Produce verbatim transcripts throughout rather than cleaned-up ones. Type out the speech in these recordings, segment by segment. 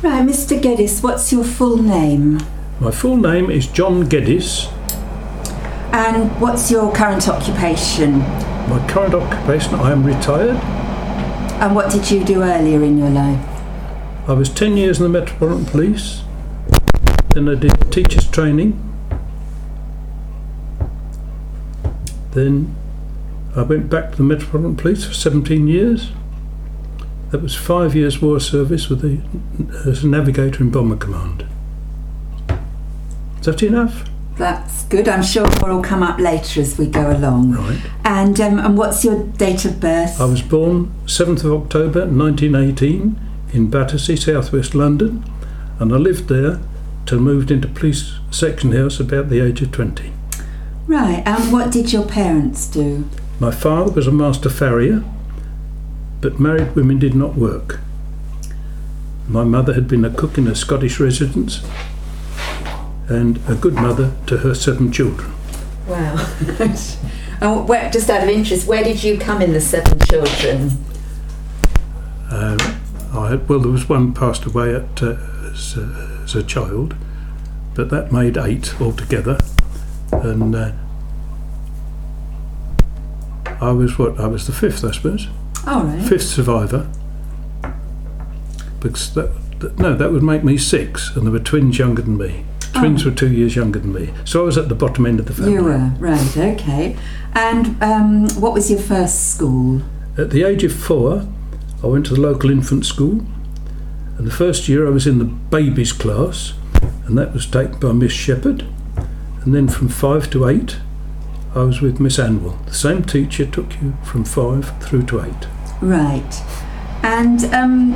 Right, Mister Geddes, what's your full name? My full name is John Geddes. And what's your current occupation? My current occupation, I am retired. And what did you do earlier in your life? I was ten years in the Metropolitan Police. Then I did teachers training. Then I went back to the Metropolitan Police for seventeen years. That was five years war service with the, as a navigator in Bomber Command. Is that enough? That's good. I'm sure it'll all come up later as we go along. Right. And um, and what's your date of birth? I was born seventh of October nineteen eighteen in Battersea, South West London, and I lived there till moved into police section house about the age of twenty. Right, and what did your parents do? My father was a master farrier, but married women did not work. My mother had been a cook in a Scottish residence and a good mother to her seven children. Wow. And where, just out of interest, where did you come in the seven children? Uh, I had, well, there was one passed away at, uh, as, uh, as a child, but that made eight altogether. And uh, I was what? I was the fifth, I suppose. All right. Fifth survivor. Because that, that, no, that would make me six, and there were twins younger than me. Twins oh. were two years younger than me, so I was at the bottom end of the family. You were, right? Okay. And um, what was your first school? At the age of four, I went to the local infant school, and the first year I was in the babies class, and that was taken by Miss Shepherd. And then from five to eight, I was with Miss Anwell. The same teacher took you from five through to eight. Right. And um,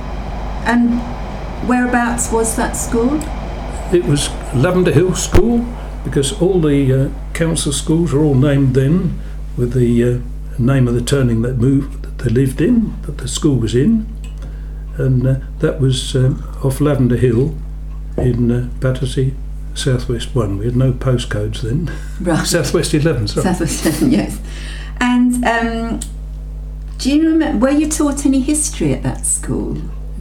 and whereabouts was that school? It was Lavender Hill School, because all the uh, council schools were all named then with the uh, name of the turning that moved that they lived in, that the school was in, and uh, that was um, off Lavender Hill in uh, Battersea, Southwest one. We had no postcodes then. Right. Southwest eleven, sorry. Southwest eleven, yes. And um, do you remember, were you taught any history at that school?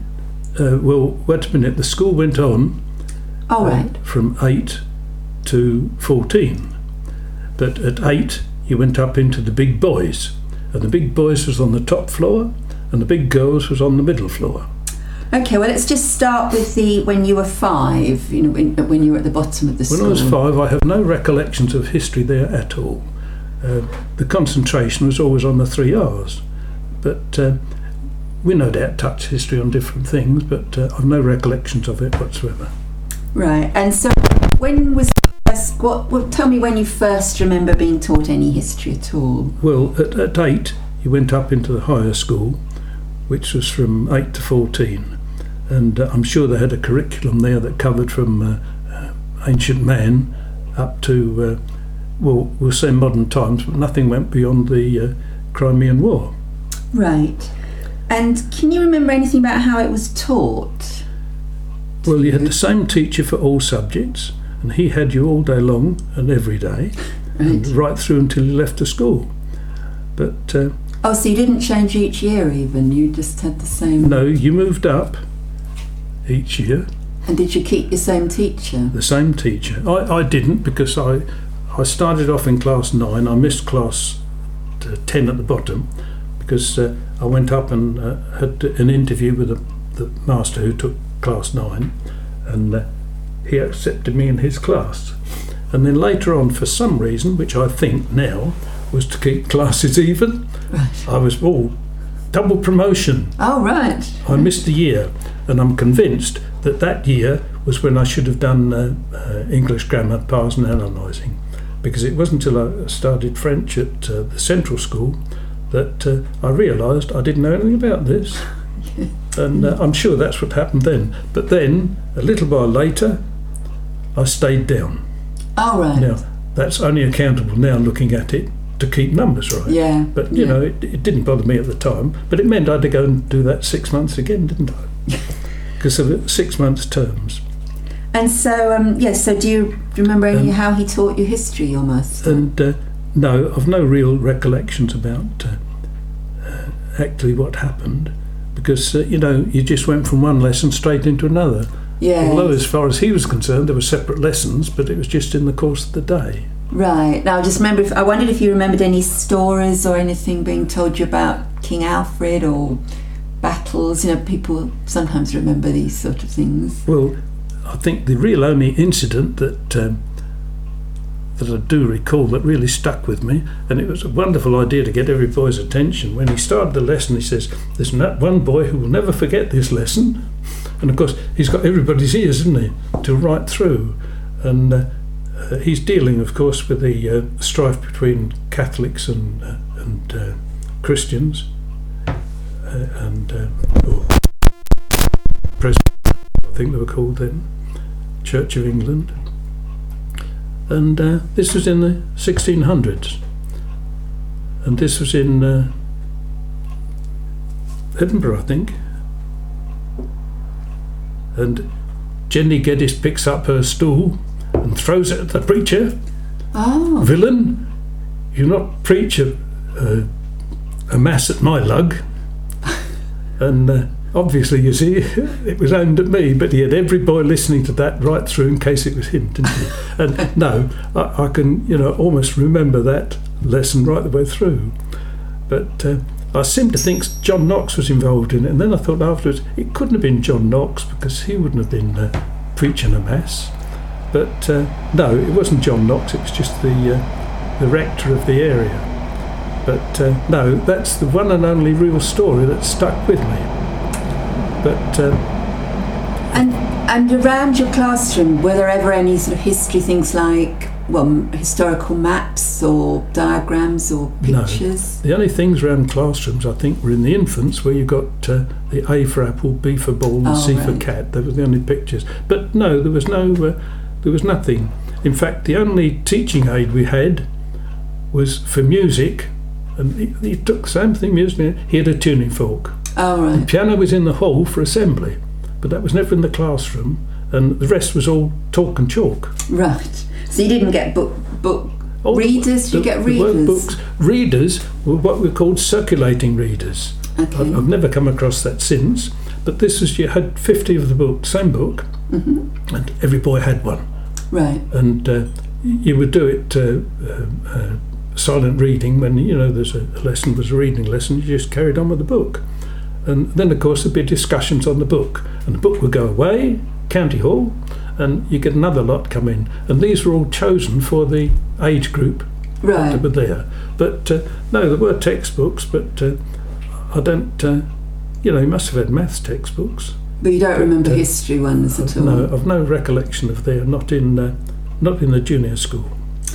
Uh, well, wait a minute. The school went on oh, uh, right. from eight to fourteen. But at eight, you went up into the big boys. And the big boys was on the top floor, and the big girls was on the middle floor. Okay, well, let's just start with the when you were five, you know, when, when you were at the bottom of the school. When I was five, I have no recollections of history there at all. Uh, the concentration was always on the three R's. But uh, we no doubt touch history on different things, but uh, I've no recollections of it whatsoever. Right, and so when was first, what, what, tell me when you first remember being taught any history at all? Well, at, at eight, you went up into the higher school, which was from eight to fourteen. And uh, I'm sure they had a curriculum there that covered from uh, uh, ancient man up to, uh, well, we'll say modern times, but nothing went beyond the uh, Crimean War. Right. And can you remember anything about how it was taught? Well, you had the same teacher for all subjects, and he had you all day long and every day, right, and right through until you left the school. But uh, oh, so you didn't change each year even? You just had the same... No, you moved up each year. And did you keep your same teacher? The same teacher. I, I didn't, because I I started off in class nine. I missed class ten at the bottom because uh, I went up and uh, had an interview with the, the master who took class nine, and uh, he accepted me in his class. And then later on, for some reason, which I think now was to keep classes even, right, I was all double promotion. Oh, right. I missed a year, and I'm convinced that that year was when I should have done uh, uh, English grammar, parsing and analysing, because it wasn't until I started French at uh, the Central School that uh, I realised I didn't know anything about this. And uh, I'm sure that's what happened then. But then, a little while later, I stayed down. Oh, right. Now, that's only accountable now looking at it to keep numbers right. Yeah. But, you yeah. know, it, it didn't bother me at the time. But it meant I had to go and do that six months again, didn't I? Because of it, six months terms. And so, um, yes, yeah, so do you, do you remember any, um, how he taught you history, your master? And uh, no, I've no real recollections about uh, uh, actually what happened, because, uh, you know, you just went from one lesson straight into another. Yeah. Although, as far as he was concerned, there were separate lessons, but it was just in the course of the day. Right. Now, I just remember, if, I wondered if you remembered any stories or anything being told you about King Alfred or battles. You know, people sometimes remember these sort of things. Well, I think the real only incident that um, that I do recall that really stuck with me, and it was a wonderful idea to get every boy's attention. When he started the lesson, he says, "There's not one boy who will never forget this lesson." And of course, he's got everybody's ears, isn't he, to right through. And uh, uh, he's dealing, of course, with the uh, strife between Catholics and uh, and uh, Christians, uh, and uh, or Presbyterians, I think they were called then, Church of England. And uh, this was in the sixteen hundreds, and this was in uh, Edinburgh, I think. And Jenny Geddes picks up her stool and throws it at the preacher. Oh. "Villain, you not preach a, a, a mass at my lug." And uh, obviously, you see, it was aimed at me, but he had every boy listening to that right through in case it was him, didn't he? And no, I, I can, you know, almost remember that lesson right the way through. But uh, I seem to think John Knox was involved in it, and then I thought afterwards it couldn't have been John Knox because he wouldn't have been uh, preaching a mass. But uh, no, it wasn't John Knox, it was just the uh, the rector of the area. But uh, no, that's the one and only real story that stuck with me. But uh, And and around your classroom, were there ever any sort of history things like, well, historical maps or diagrams or pictures? No. The only things around classrooms, I think, were in the infants, where you got uh, the A for apple, B for ball, and oh, C right. for cat. They were the only pictures. But no, there was no, uh, there was nothing. In fact, the only teaching aid we had was for music, and he, he took the same thing, music. He had a tuning fork. Oh, right. The piano was in the hall for assembly, but that was never in the classroom, and the rest was all talk and chalk. Right. So you didn't get book book Oh, readers? Did you get there were readers? books. Readers were what were called circulating readers. Okay. I've, I've never come across that since, but this was, you had fifty of the book, same book, Mm-hmm. and every boy had one. Right. And uh, you would do it uh, uh, uh, silent reading when, you know, there's a, a lesson was a reading lesson, you just carried on with the book. And then, of course, there'd be discussions on the book, and the book would go away, County Hall, and you get another lot come in. And these were all chosen for the age group Right. that were there. But uh, no, there were textbooks, but uh, I don't, uh, you know, you must have had maths textbooks. But you don't But, remember uh, history ones at all? No, I've no recollection of there, not in, uh, not in the junior school.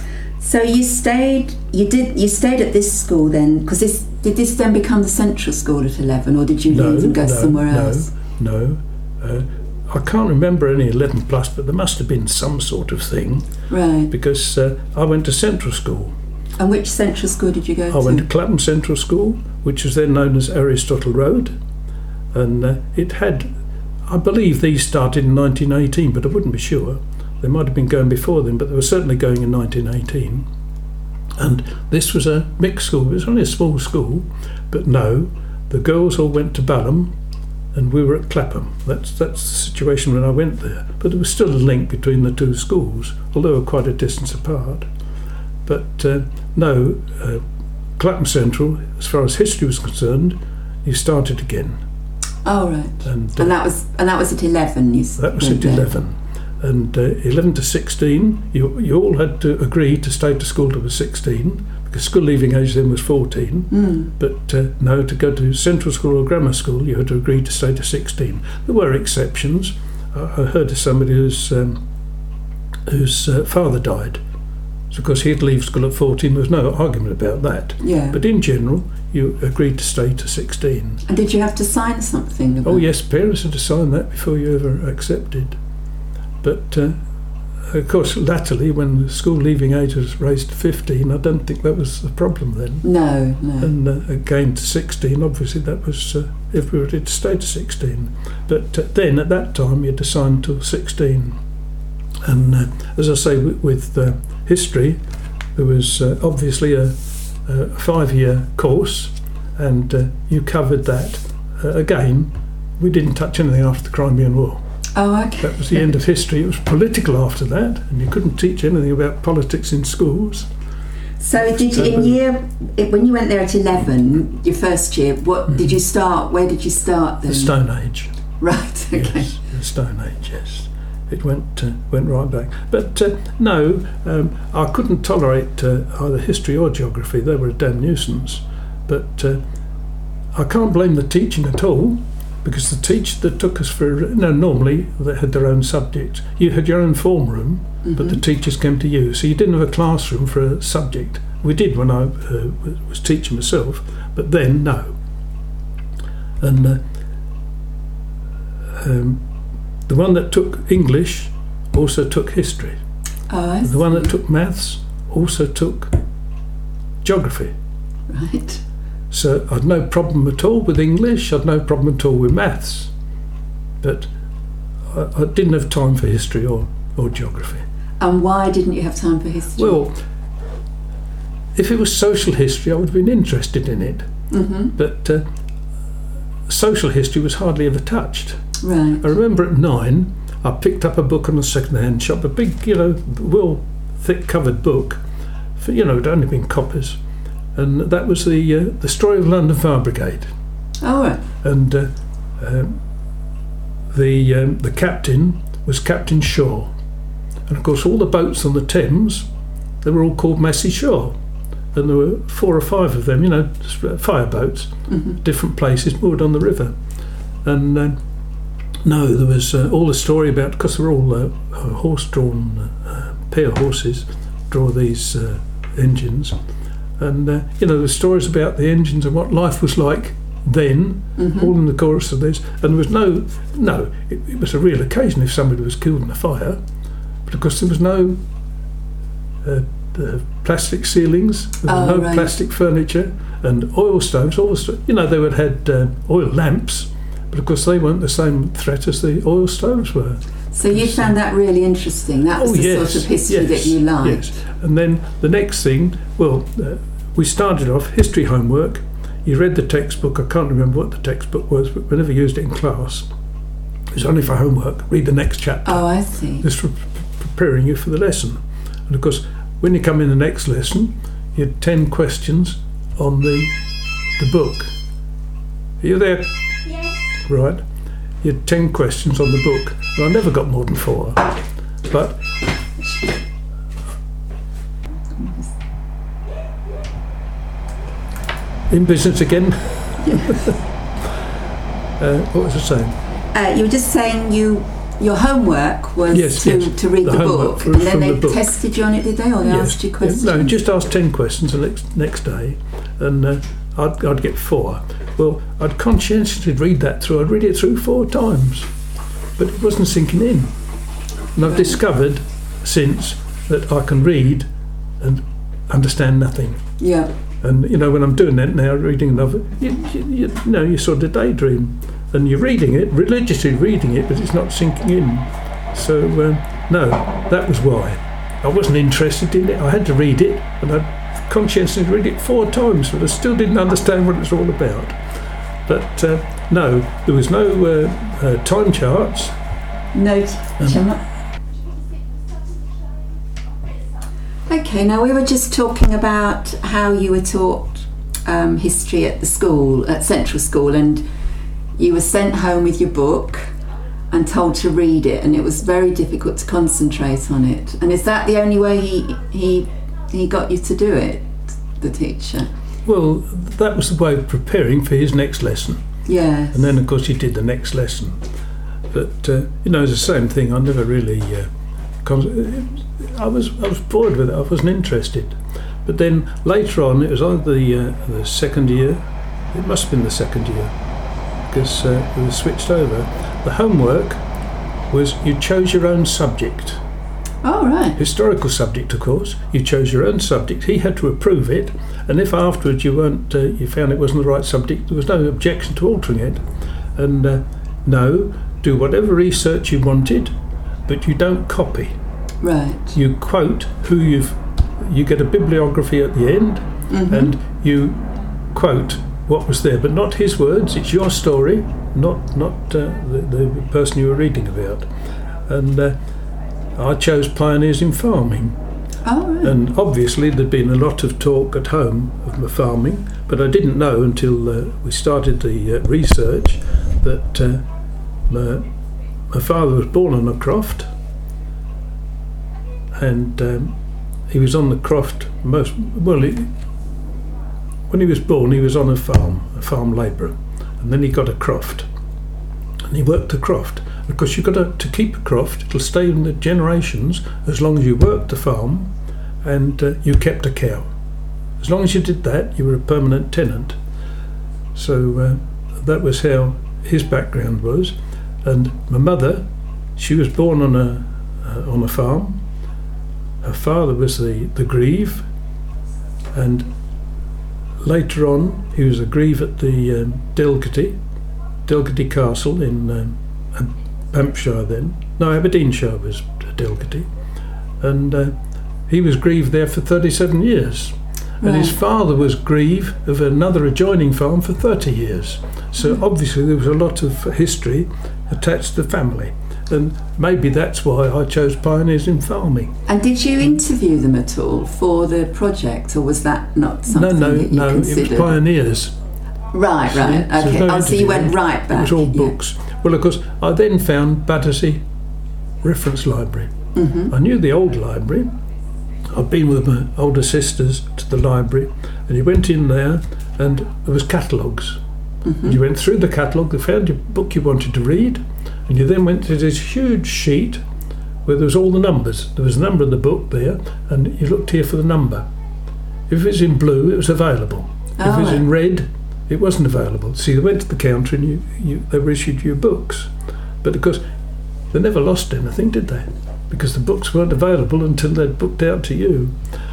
So you stayed. You did. You stayed at this school then, because this did this then become the central school at eleven, or did you No, leave and go no, somewhere no, else? No, uh, I can't remember any eleven plus, but there must have been some sort of thing, Right. because uh, I went to central school. And which central school did you go I to? went to Clapham Central School, which was then known as Aristotle Road, and uh, it had, I believe these started in nineteen eighteen, but I wouldn't be sure. They might have been going before then, but they were certainly going in nineteen eighteen. And this was a mixed school. It was only a small school, but no, the girls all went to Balham, and we were at Clapham. That's that's the situation when I went there. But there was still a link between the two schools, although they were quite a distance apart. But uh, no, uh, Clapham Central, as far as history was concerned, you started again. Oh, right. And, uh, And that was and that was at eleven. You s- That was went at there. eleven. And uh, eleven to sixteen, you you all had to agree to stay to school till the sixteen, because school leaving age then was fourteen. Mm. But uh, no, to go to central school or grammar school, you had to agree to stay to sixteen. There were exceptions. I, I heard of somebody whose um, whose uh, father died. So of course he'd leave school at fourteen. There was no argument about that. Yeah. But in general, you agreed to stay to sixteen. And did you have to sign something? About Oh yes, parents had to sign that before you ever accepted. But uh, of course, latterly, when the school leaving age was raised to fifteen, I don't think that was the problem then. No, no. And uh, again to sixteen, obviously that was uh, everybody to stay to sixteen. But uh, then at that time you had to sign till sixteen. And uh, as I say, with, with uh, history, there was uh, obviously a, a five-year course, and uh, you covered that uh, again, we didn't touch anything after the Crimean War. Oh, okay. That was the end of history. It was political after that, and you couldn't teach anything about politics in schools. So did you, in year, when you went there at eleven, your first year, what mm. did you start, where did you start then? The Stone Age. Right, okay. Yes, the Stone Age, yes. It went uh, went right back. But uh, no, um, I couldn't tolerate uh, either history or geography. They were a damn nuisance. But uh, I can't blame the teaching at all, because the teacher that took us for, no, normally they had their own subject. You had your own form room, mm-hmm. but the teachers came to you. So you didn't have a classroom for a subject. We did when I uh, was teaching myself, but then, no. And uh, um, the one that took English also took history. Oh, I the see. one that took maths also took geography. Right. So I'd no problem at all with English, I'd no problem at all with maths, but I, I didn't have time for history or, or geography. And why didn't you have time for history? Well, if it was social history, I would have been interested in it, mm-hmm. but uh, social history was hardly ever touched. Right. I remember at nine, I picked up a book on a second-hand shop, a big, you know, well, thick-covered book, for, you know, it had only been copies. And that was the uh, the story of London Fire Brigade. Oh, right. And uh, um, the um, the captain was Captain Shaw, and of course all the boats on the Thames, they were all called Massey Shaw, and there were four or five of them, you know, fire boats, mm-hmm. different places moored on the river. And uh, no, there was uh, all the story about, because they were all uh, horse-drawn uh, pair horses, draw these uh, engines. And, uh, you know, the stories about the engines and what life was like then, mm-hmm. all in the chorus of this. And there was no, no, it, it was a real occasion if somebody was killed in a fire, because there was no uh, uh, plastic ceilings, there was oh, no right. plastic furniture, and oil stoves, all the st- you know, they would have had uh, oil lamps, but of course they weren't the same threat as the oil stoves were. So you found that really interesting. That was oh, the yes, sort of history yes, that you liked. Yes. And then the next thing, well, uh, we started off history homework. You read the textbook. I can't remember what the textbook was, but we never used it in class. It was only for homework. Read the next chapter. Oh, I see. Just for preparing you for the lesson. And of course, when you come in the next lesson, you had ten questions on the the book. Are you there? Yes. Right. You had ten questions on the book. Well, I never got more than four. But in business again. uh, what was I saying? Uh, you were just saying you your homework was yes, to, yes. to read the, the book, book, and then they the tested you on it, did they? Or they yes. asked you questions? No, just asked ten questions the next, next day, and uh, I'd, I'd get four. Well, I'd conscientiously read that through. I'd read it through four times, but it wasn't sinking in. And I've Right. discovered since that I can read and understand nothing. Yeah. And you know, when I'm doing that now, reading a novel, you, you, you know, you sort of daydream, and you're reading it, religiously reading it, but it's not sinking in. So um, no, that was why I wasn't interested in it. I had to read it, and I conscientiously read it four times, but I still didn't understand what it's all about. But uh, no, there was no uh, uh, time charts. No. Um, Okay, now we were just talking about how you were taught um, history at the school, at Central School, and you were sent home with your book and told to read it, and it was very difficult to concentrate on it. And is that the only way he he he got you to do it, the teacher? Well, that was the way of preparing for his next lesson. Yes. And then, of course, he did the next lesson. But uh, you know, it's the same thing. I never really. Uh, con- I was I was bored with it. I wasn't interested. But then later on, it was either the uh, the second year. It must have been the second year because uh, we were switched over. The homework was you chose your own subject. Oh, right. Historical subject, of course. You chose your own subject. He had to approve it, and if afterwards you weren't, uh, you found it wasn't the right subject, there was no objection to altering it. And uh, no, do whatever research you wanted, but you don't copy. Right. You quote who you've. You get a bibliography at the end, Mm-hmm. and you quote what was there, but not his words. It's your story, not not uh, the, the person you were reading about. And uh, I chose Pioneers in Farming. Oh, right. And obviously there'd been a lot of talk at home of my farming, but I didn't know until uh, we started the uh, research that uh, my, my father was born on a croft, and um, he was on the croft most well. He, when he was born, he was on a farm, a farm labourer, and then he got a croft, and he worked the croft. Because you've got to, to keep a croft, it'll stay in the generations as long as you worked the farm and uh, you kept a cow. As long as you did that, you were a permanent tenant. So uh, that was how his background was. And my mother, she was born on a uh, on a farm. Her father was the, the grieve, and later on he was a grieve at the um, Dalgety, Dalgety Castle in um, Hampshire then. No, Aberdeenshire was Dalgety. And uh, he was grieve there for thirty-seven years. Right. And his father was grieve of another adjoining farm for thirty years. So obviously there was a lot of history attached to the family. And maybe that's why I chose Pioneers in Farming. And did you interview them at all for the project, or was that not something no, no, that you no, considered? it was Pioneers. Right, right, So okay. no Oh, so you went interview. right back. It was all yeah. books. Well, of course, I then found Battersea Reference Library. Mm-hmm. I knew the old library. I'd been with my older sisters to the library, and you went in there and there was catalogues. Mm-hmm. You went through the catalogue, they found your book you wanted to read, and you then went to this huge sheet where there was all the numbers. There was a number of the book there, and you looked here for the number. If it was in blue, it was available. Oh, if it was right. in red, it wasn't available. So you went to the counter and you, you they were issued you books. But of course, they never lost anything, did they? Because the books weren't available until they'd booked out to you.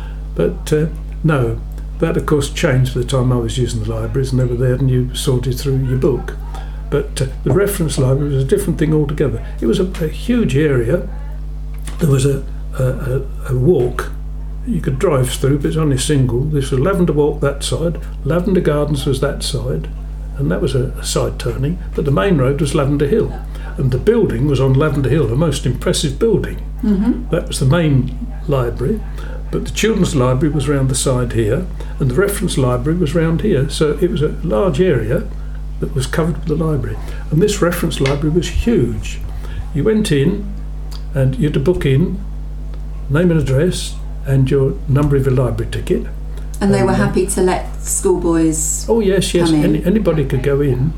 But uh, no, that of course changed by the time I was using the libraries, and they were there and you sorted through your book. But uh, the reference library was a different thing altogether. It was a, a huge area. There was a, a, a, a walk you could drive through, but it's only single. This was Lavender Walk that side, Lavender Gardens was that side, and that was a, a side turning, but the main road was Lavender Hill, and the building was on Lavender Hill, a most impressive building. Mm-hmm. That was the main library, but the children's library was round the side here, and the reference library was round here, so it was a large area that was covered with the library. And this reference library was huge. You went in and you had to book in, name and address, and your number of your library ticket. And they Um, were happy to let schoolboys. Oh yes, yes. come in. Any, anybody could go in.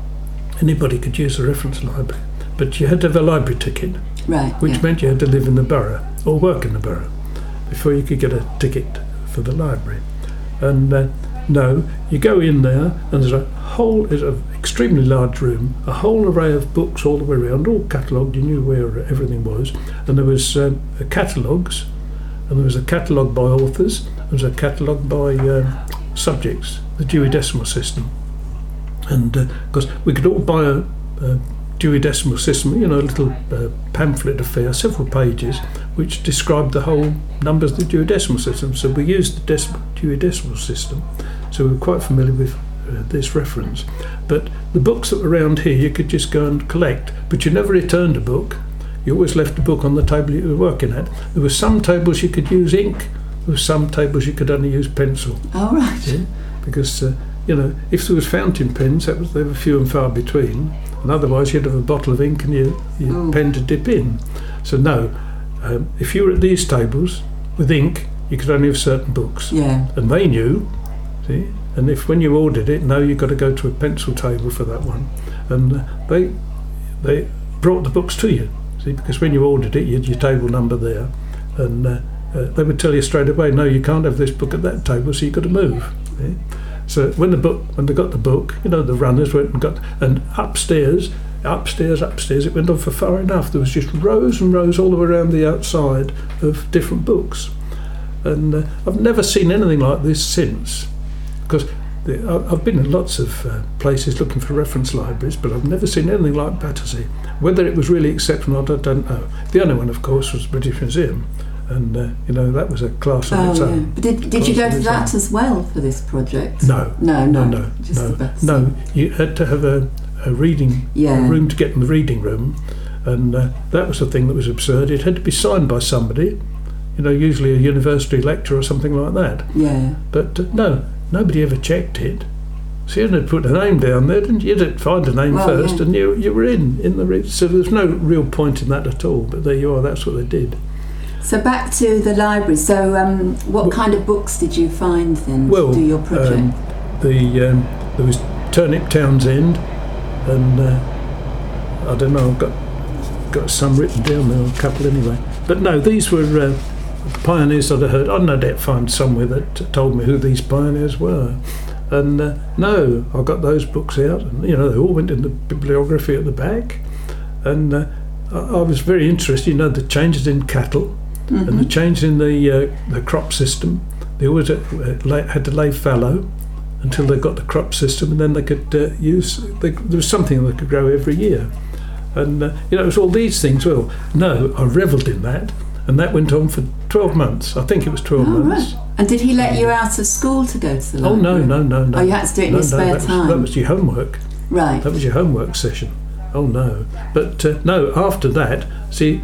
Anybody could use the reference library, but you had to have a library ticket, Right. which yeah. meant you had to live in the borough or work in the borough before you could get a ticket for the library. And uh, no, you go in there, and there's a whole, it's an extremely large room, a whole array of books all the way around, all catalogued. You knew where everything was, and there was um, catalogues. And there was a catalogue by authors, there was a catalogue by um, subjects, the Dewey Decimal System. And because uh, we could all buy a, a Dewey Decimal System, you know, a little uh, pamphlet affair, several pages, which described the whole numbers of the Dewey Decimal System. So we used the decimal, Dewey Decimal System, so we were quite familiar with uh, this reference. But the books that were around here, you could just go and collect, but you never returned a book. You always left a book on the table you were working at. There were some tables you could use ink, there were some tables you could only use pencil. Oh, right. Yeah? Because, uh, you know, if there was fountain pens, that was, they were few and far between, and otherwise you'd have a bottle of ink and your, your Oh. pen to dip in. So no, um, if you were at these tables with ink, you could only have certain books. Yeah. And they knew, see, and if when you ordered it, no, you've got to go to a pencil table for that one. And uh, they they brought the books to you. See, because when you ordered it, you had your table number there, and uh, uh, they would tell you straight away, no, you can't have this book at that table, so you've got to move. See? So when the book, when they got the book, you know, the runners went and got, and upstairs, upstairs, upstairs, it went on for far enough. There was just rows and rows all the way around the outside of different books, and uh, I've never seen anything like this since, because the, I- I've been in lots of uh, places looking for reference libraries, but I've never seen anything like Battersea. Whether it was really exceptional, I don't know. The only one, of course, was the British Museum, and uh, you know that was a class on Oh, its yeah. own. But did, did you Class go on to its that own. as well for this project? No, No, no, no, no, just no, the best. no. You had to have a, a reading Yeah. a room to get in the reading room, and uh, that was the thing that was absurd. It had to be signed by somebody, you know, usually a university lecturer or something like that. Yeah. But uh, no, nobody ever checked it. So you had to put a name down there, didn't you? You had to find a name Well, first, yeah. and you you were in in the re- so there's no real point in that at all. But there you are. That's what they did. So back to the library. So um, what Well- kind of books did you find then Well, to do your project? um, the um, there was Turnip Townsend, and uh, I don't know. I've got got some written down there, a couple anyway. But no, these were uh, pioneers that I heard. I'd no doubt find somewhere that told me who these pioneers were. And uh, no, I got those books out, and you know they all went in the bibliography at the back. And uh, I, I was very interested. You know the changes in cattle Mm-hmm. and the change in the uh, the crop system. They always uh, lay, had to lay fallow until they got the crop system, and then they could uh, use. They, there was something they could grow every year, and uh, you know it was all these things. Well, no, I revelled in that, and that went on for twelve months. I think it was twelve Oh, months. right. And did he let you out of school to go to the Oh library? no, no, no, no. Oh, you had to do it in no, your no, spare that was, time? that was your homework. Right. That was your homework session. Oh no, but uh, no. After that, see,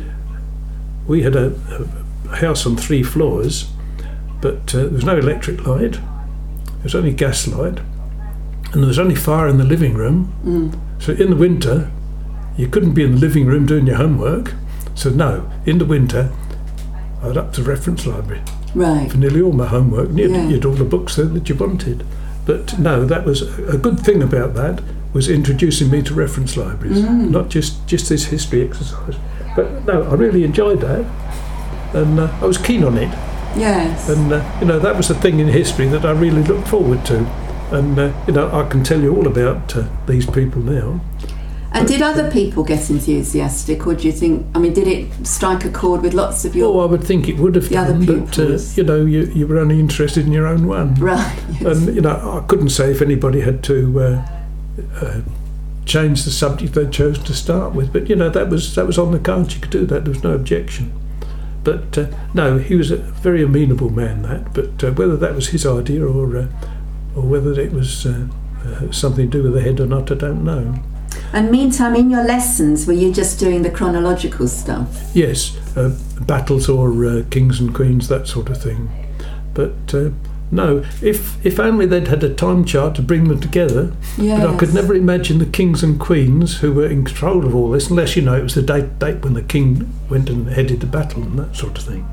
we had a, a house on three floors, but uh, there was no electric light. There was only gas light, and there was only fire in the living room. Mm. So in the winter, you couldn't be in the living room doing your homework. So no, in the winter, I'd up to the reference library Right. for nearly all my homework. And you'd, Yeah. you'd all the books there that you wanted. But no, that was a good thing about that was introducing me to reference libraries, Mm. not just, just this history exercise. But no, I really enjoyed that, and uh, I was keen on it. Yes. And uh, you know that was the thing in history that I really looked forward to. And uh, you know I can tell you all about uh, these people now. And did other people get enthusiastic, or do you think? I mean, did it strike a chord with lots of your Oh, I would think it would have The other done, but uh, pupils. you know you, you were only interested in your own one. right? Yes. And you know, I couldn't say if anybody had to uh, uh, change the subject they chose to start with, but you know that was that was on the cards. You could do that. There was no objection. But uh, no, he was a very amenable man. That, but uh, whether that was his idea or uh, or whether it was uh, uh, something to do with the head or not, I don't know. And meantime, in your lessons, were you just doing the chronological stuff? Yes, uh, battles or uh, kings and queens, that sort of thing. But uh, no, if if only they'd had a time chart to bring them together. Yes. But I could never imagine the kings and queens who were in control of all this, unless you know it was the date date when the king went and headed the battle and that sort of thing.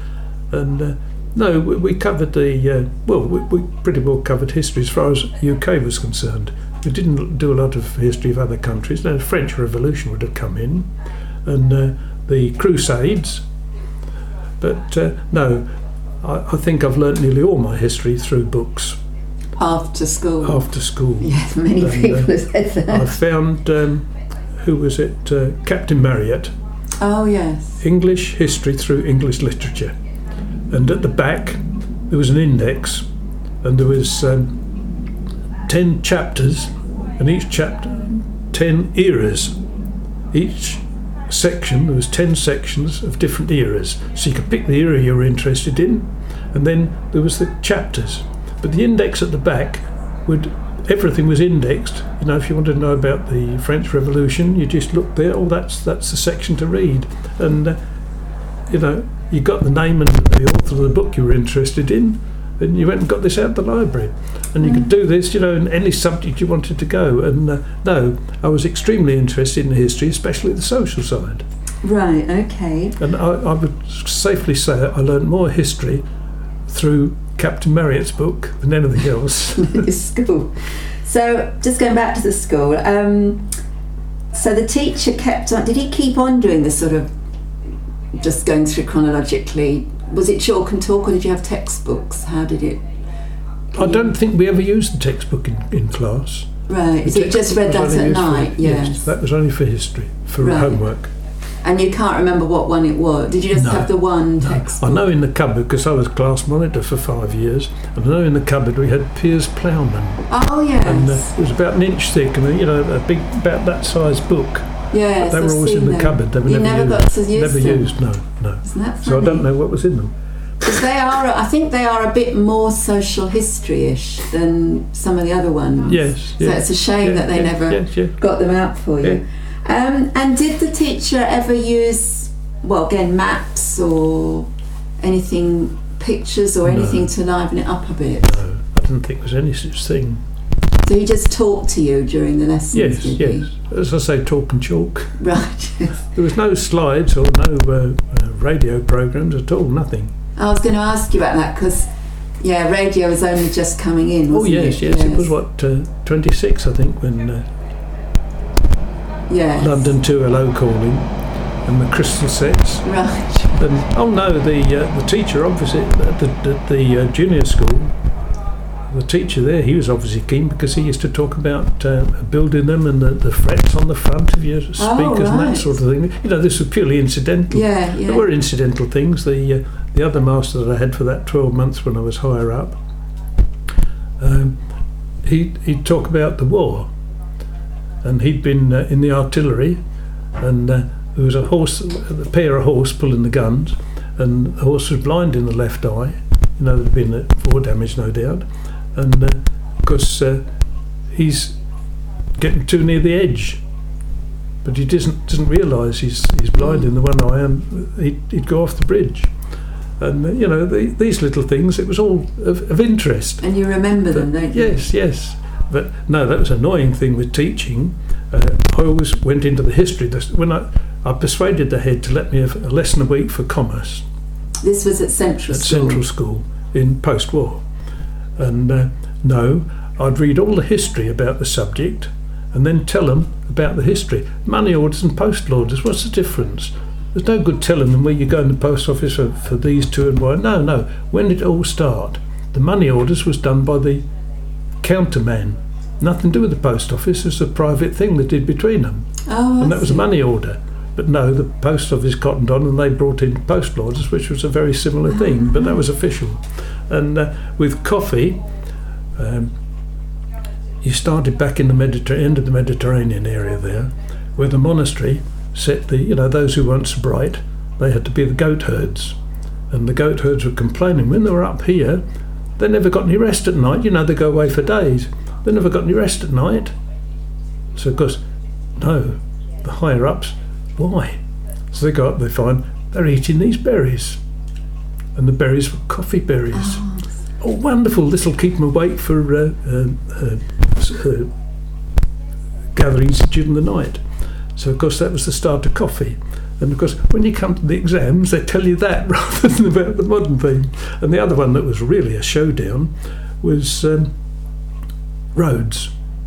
And uh, no, we, we covered the uh, well, we, we pretty well covered history as far as U K was concerned. We didn't do a lot of history of other countries. Now, the French Revolution would have come in, and uh, the Crusades. But uh, no, I, I think I've learnt nearly all my history through books After school. after school. Yes, many And, people uh, have said that. I found, um, who was it, uh, Captain Marryat, Oh yes. English history through English literature. And at the back there was an index, and there was um, ten chapters, and each chapter, ten eras. Each section, there was ten sections of different eras. So you could pick the era you were interested in, and then there was the chapters. But the index at the back would, everything was indexed. You know, if you wanted to know about the French Revolution, you just looked there. Oh, that's that's the section to read, and uh, you know, you got the name and the author of the book you were interested in, then you went and got this out of the library, and you could do this, you know, in any subject you wanted to go. And uh, no, I was extremely interested in history, especially the social side. Right. Okay. And I, I would safely say I learned more history through Captain Marryat's book than anything else. The school. So just going back to the school. Um, so the teacher kept on. Did he keep on doing this sort of just going through chronologically? Was it chalk and talk, or did you have textbooks? How did it? I don't think we ever used the textbook in, in class. Right. The So you just textbook read was that only at used for- night. Yes. That was only for history, for Right. homework. And you can't remember what one it was. Did you just No. have the one textbook? I know in the cupboard, because I was class monitor for five years, and I know in the cupboard we had Piers Plowman, Oh yes. and uh, it was about an inch thick, and you know, a big, about that size book. yes. They were I've always seen in the them. cupboard. They were You never, never used. got to use Never them. used, no. no. Isn't that funny? So I don't know what was in them. Because they are, I think they are a bit more social history-ish than some of the other ones. Yes. So yeah, it's a shame yeah, that they yeah, never yes, yeah. got them out for you. Yeah. Um, and did the teacher ever use, well, again, maps or anything, pictures or No. anything to liven it up a bit? No, I didn't think there was any such thing. So he just talked to you during the lessons, Yes, did yes. he? As I say, talk and chalk. Right. There was no slides or no uh, uh, radio programs at all, nothing. I was going to ask you about that because, yeah, radio was only just coming in, Oh wasn't yes, it? yes, It was what uh, twenty-six, I think, when uh, yes. London two Hello calling and the crystal sets. Right. And oh no, the uh, the teacher obviously at the, the, the uh, junior school, the teacher there, he was obviously keen because he used to talk about uh, building them and the, the frets on the front of your speakers Oh, and right. that sort of thing. You know, this was purely incidental. Yeah, yeah. There were incidental things. The uh, the other master that I had for that twelve months when I was higher up, um, he he'd talk about the war, and he'd been uh, in the artillery, and uh, there was a horse, a pair of horse pulling the guns, and the horse was blind in the left eye. You know, there'd been uh, war damage, no doubt, and uh, of course uh, he's getting too near the edge. But he doesn't doesn't realise he's he's blind in the one eye, and he'd, he'd go off the bridge. And uh, you know, the, these little things, it was all of, of interest. And you remember them, But don't you? yes, yes. But no, that was an annoying thing with teaching. Uh, I always went into the history. This- When I, I persuaded the head to let me have a lesson a week for commerce This was at Central at School. Central School in post-war. And uh, no, I'd read all the history about the subject and then tell them about the history. Money orders and postal orders, what's the difference? There's no good telling them where you go in the post office for, for these two and why. No, no. When did it all start? The money orders was done by the counterman. Nothing to do with the post office. It's a private thing they did between them. Oh, I And that was a see. money order. But no, the post office cottoned on and they brought in postal orders, which was a very similar thing, but that was official. And uh, with coffee, um, you started back in the Mediter- end of the Mediterranean area there, where the monastery set the, you know, those who weren't so bright, they had to be the goat herds. And the goat herds were complaining when they were up here, they never got any rest at night. You know, they go away for days. They never got any rest at night. So, of course, no, the higher ups, why? So they go up, they find they're eating these berries. And the berries were coffee berries. Oh, Oh, wonderful! This will keep them awake for uh, uh, uh, uh, gatherings during the night. So, of course, that was the start of coffee. And, of course, when you come to the exams, they tell you that rather than about the modern thing. And the other one that was really a showdown was um, roads.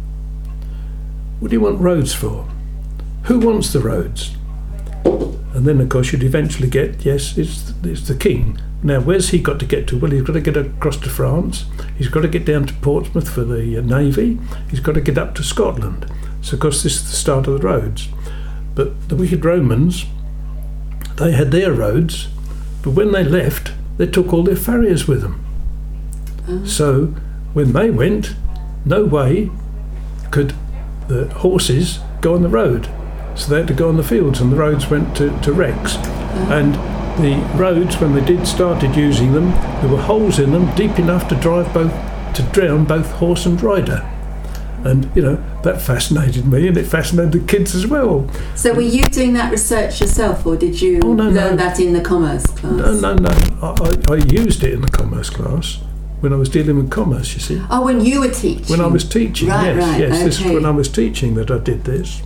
What do you want roads for? Who wants the roads? And then, of course, you'd eventually get, yes, it's, it's the king. Now, where's he got to get to? Well, he's got to get across to France. He's got to get down to Portsmouth for the uh, Navy. He's got to get up to Scotland. So, of course, this is the start of the roads. But the wicked Romans, they had their roads, but when they left, they took all their farriers with them. oh. So, when they went, no way could the horses go on the road. So they had to go on the fields, and the roads went to, to wrecks. And the roads, when they did started using them, there were holes in them deep enough to drive both, to drown both horse and rider. And, you know, that fascinated me, and it fascinated the kids as well. So were you doing that research yourself, or did you Oh, no, learn no. that in the commerce class? No, no, no. I, I, I used it in the commerce class when I was dealing with commerce, you see. Oh, when you were teaching? When I was teaching, Right, yes, right, yes. This is okay. when I was teaching that I did this.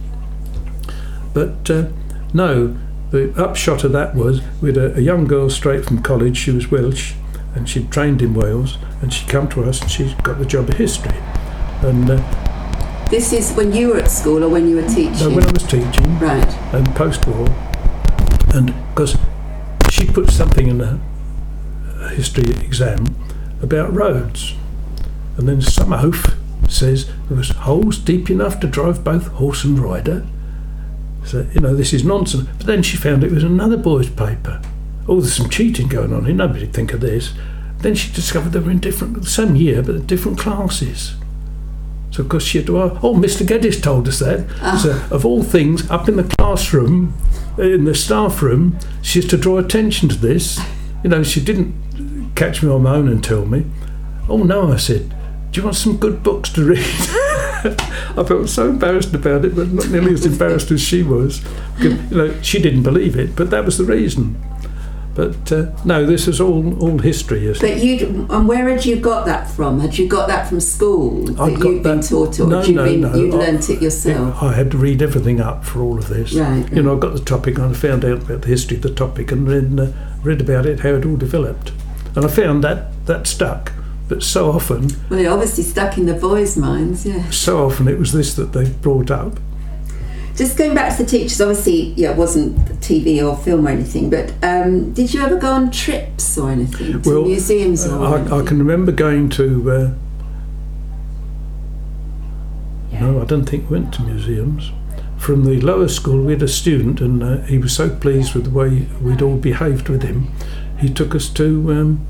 But uh, no, the upshot of that was we had a, a young girl straight from college. She was Welsh, and she'd trained in Wales, and she'd come to us, and she got the job of history. And uh, This is when you were at school or when you were teaching? no, when I was teaching, Right. and post-war, and because she put something in a, a history exam about roads, and then some oaf says there was holes deep enough to drive both horse and rider. So, you know, this is nonsense. But then she found it was another boy's paper. Oh, there's some cheating going on here. Nobody'd think of this. Then she discovered they were in different, the same year, but in different classes. So, of course, she had to ask, oh, Mister Geddes told us that. Oh. So, of all things, up in the classroom, in the staff room, she used to draw attention to this. You know, she didn't catch me on my own and tell me. Oh no, I said, do you want some good books to read? I felt so embarrassed about it, but not nearly as embarrassed as she was. Because, you know, she didn't believe it, but that was the reason. But uh, no, this is all all history. Isn't but you, and where had you got that from? Had you got that from school that I got you'd been that, taught, or no, had you no, been, no. you'd I, learnt it yourself? I had to read everything up for all of this. Right, right. You know, I got the topic and I found out about the history of the topic and then uh, read about it, how it all developed. And I found that that stuck. But so often... Well, it obviously stuck in the boys' minds, yeah. So often it was this that they brought up. Just going back to the teachers, obviously, yeah, it wasn't T V or film or anything, but um, did you ever go on trips or anything to well, museums? Or I, I can remember going to... Uh, yeah. No, I don't think we went to museums. From the lower school, we had a student and uh, he was so pleased with the way we'd all behaved with him. He took us to um,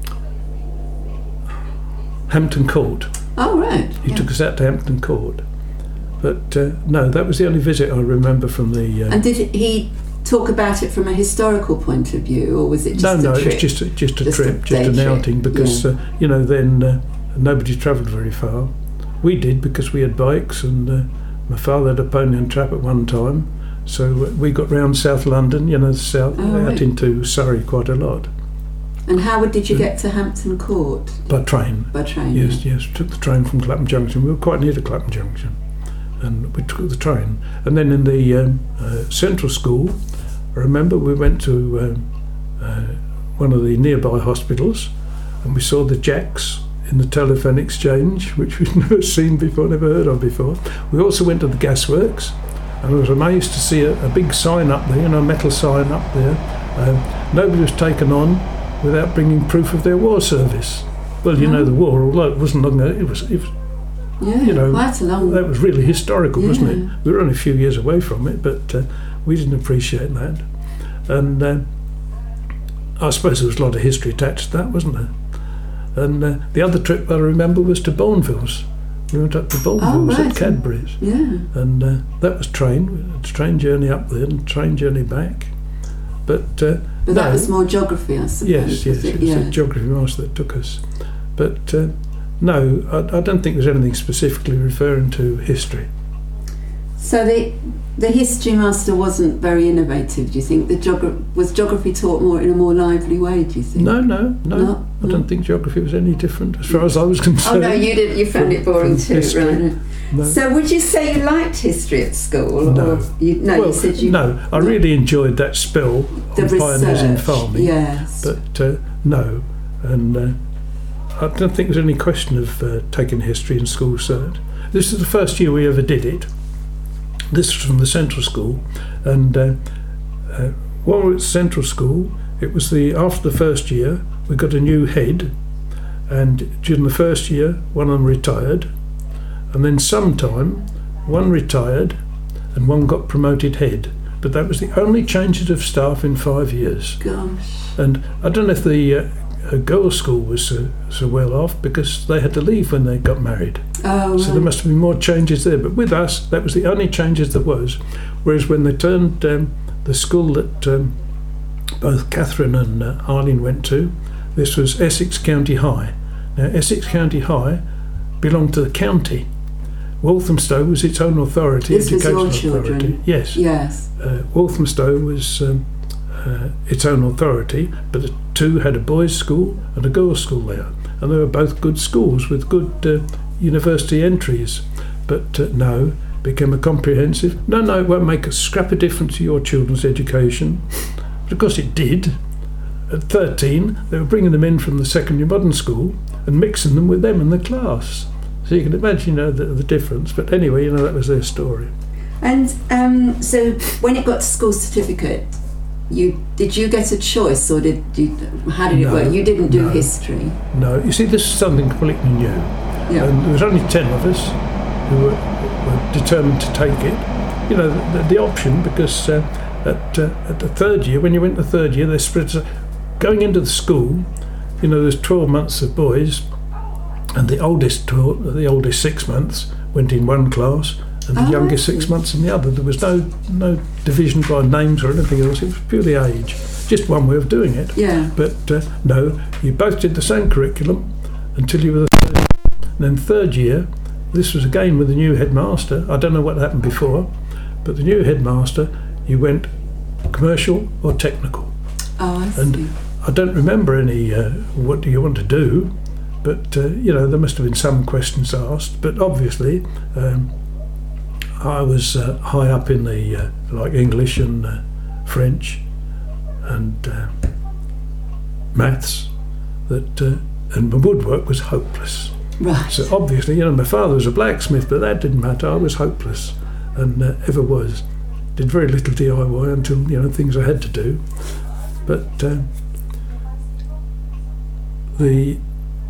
Hampton Court. Oh, right. He yeah. took us out to Hampton Court. But uh, no, that was the only visit I remember from the... Uh, and did he talk about it from a historical point of view, or was it just no, a no, trip? it was just a, just a Just trip, a just day an trip, outing, because, yeah. uh, you know, then uh, nobody travelled very far. We did because we had bikes, and uh, my father had a pony and trap at one time, so we got round South London, you know, south, Oh, out right. into Surrey quite a lot. And how did you get to Hampton Court? By train. By train? Yes, yeah. yes, took the train from Clapham Junction. We were quite near to Clapham Junction. And we took the train. And then in the um, uh, central school, I remember we went to um, uh, one of the nearby hospitals and we saw the jacks in the telephone exchange, which we'd never seen before, never heard of before. We also went to the gasworks, and I was amazed to see a, a big sign up there, you know, a metal sign up there. Um, nobody was taken on without bringing proof of their war service. Well, you Oh. know, the war, although it wasn't long, it was, it was Yeah, you know, quite a long... that was really historical, wasn't Yeah. it? We were only a few years away from it, but uh, we didn't appreciate that. And uh, I suppose there was a lot of history attached to that, wasn't there? And uh, the other trip I remember was to Bournevilles. We went up to Bournevilles Oh, right. at Cadbury's. Yeah. And uh, that was train, a train journey up there and train journey back. But, uh, But no, that was more geography, I suppose. yes, yes, was it it? was Yeah. a geography master that took us. But uh, no, I, I don't think there's anything specifically referring to history. So the the history master wasn't very innovative, do you think? The geogra- was geography taught more in a more lively way, do you think? No, no, no. No, I no. don't think geography was any different as far as I was Oh concerned. no, you did. You found it From- boring from too, history. right? No. So would you say you liked history at school? No. Or you, no, well, you said you... no, I really enjoyed that spell The on pioneers in research, farming. yes. But uh, no, and uh, I don't think there's any question of uh, taking history in school cert. This is the first year we ever did it. This was from the central school, and uh, uh, while we were at central school, it was the after the first year we got a new head, and during the first year one of them retired, and then sometime one retired and one got promoted head. But that was the only changes of staff in five years. Gosh. And I don't know if the uh, uh, girls' school was so, so well off because they had to leave when they got married. Oh, So right. there must have been more changes there. But with us, that was the only changes there was. Whereas when they turned um, the school that um, both Catherine and uh, Arlene went to, this was Essex County High. Now, Essex County High belonged to the county. Walthamstow was its own authority, This was educational your children? authority. Yes. Yes. Uh, Walthamstow was um, uh, its own authority, but the two had a boys' school and a girls' school there, and they were both good schools with good uh, university entries. But uh, no, became a comprehensive. No, no, it won't make a scrap of difference to your children's education. But of course it did. At thirteen, they were bringing them in from the secondary modern school and mixing them with them in the class. So you can imagine, you know, the, the difference. But anyway, you know, that was their story. And um, so when it got to school certificate, you did you get a choice, or did you? How did it No, work? You didn't do no. history. No, you see, this is something completely new. Yeah. And there was only ten of us who were, were determined to take it. You know, the, the option, because uh, at, uh, at the third year, when you went to the third year, they spread. Going into the school, you know, there's twelve months of boys, and the oldest twelve, the oldest six months went in one class, and the Oh, I youngest six see. months in the other. There was no no division by names or anything else. It was purely age. Just one way of doing it. Yeah. But uh, no, you both did the same curriculum until you were the third. And then third year, this was again with the new headmaster. I don't know what happened before, but the new headmaster, you went commercial or technical. Oh, I see. And I don't remember any, uh, what do you want to do? But, uh, you know, there must have been some questions asked. But obviously, um, I was uh, high up in the, uh, like English and uh, French and uh, maths, that, uh, and my woodwork was hopeless. Right. So obviously, you know, my father was a blacksmith, but that didn't matter. I was hopeless, and uh, ever was. Did very little D I Y until, you know, things I had to do. But uh, the